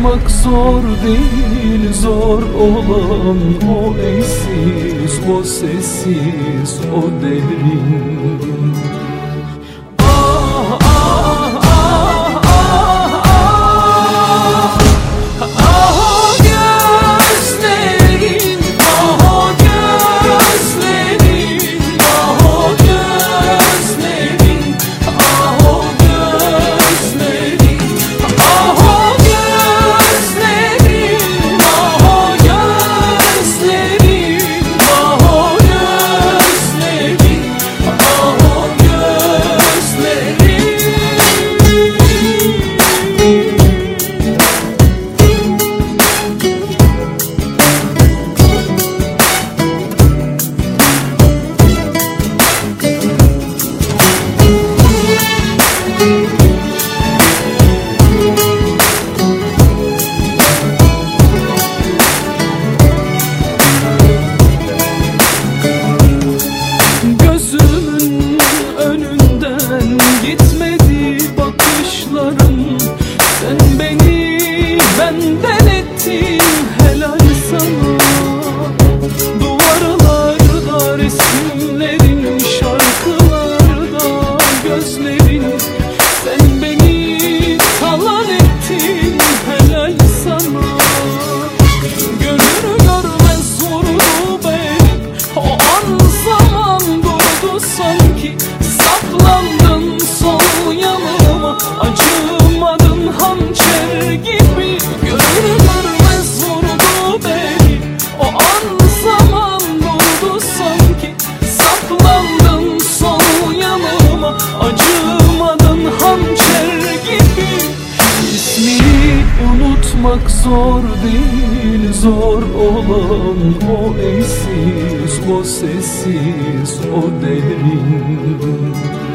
unutmak zor değil, zor olan o eşsiz, o sessiz, o derin. Gitmedi bakışların, sen beni benden ettin, helal sana. Duvarlarda resimlerin, şarkılarda gözlerin, sen beni talan ettin, helal sana. Görür görmez vurdu beni, o an zaman durdu sanki. Saplandın sol yanıma, acımadın hançer gibi. Görür görmez vurdu beni, o an zaman durdu sanki. Saplandın sol yanıma, acımadın hançer gibi. İsmini unutmak zor değil, zor olan o eşsiz, o sessiz, o derin.